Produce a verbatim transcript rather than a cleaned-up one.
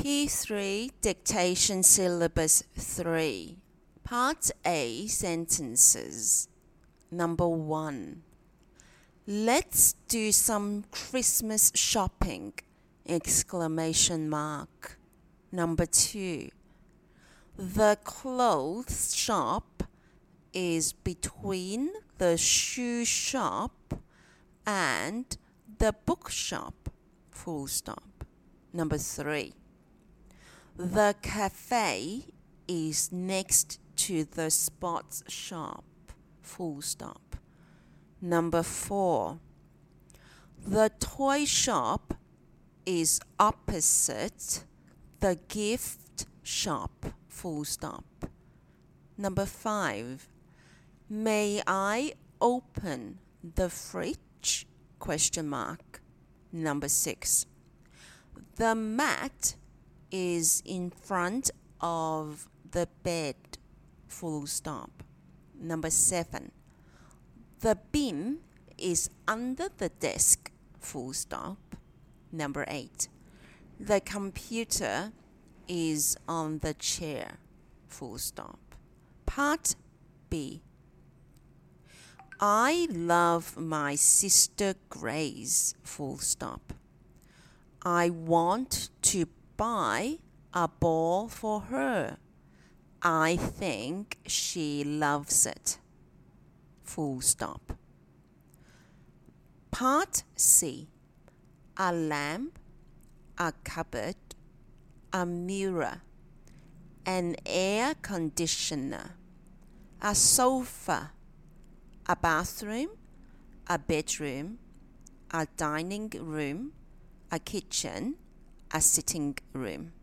P three Dictation Syllabus three Part A Sentences. Number one. Let's do some Christmas shopping! Exclamation mark. Number two. The clothes shop is between the shoe shop and the bookshop. Full stop. Number three. The cafe is next to the sports shop. Full stop. Number four. The toy shop is opposite the gift shop. Full stop. Number five. May I open the fridge? Question mark. Number six. The mat is in front of the bed. Full stop. Number seven. The bin is under the desk. Full stop. Number eight. The computer is on the chair. Full stop. Part B. I love my sister Grace. Full stop. I want to buy a ball for her. I think she loves it. Full stop. Part C. A lamp, a cupboard, a mirror, an air conditioner, a sofa, a bathroom, a bedroom, a dining room, a kitchen, a sitting room.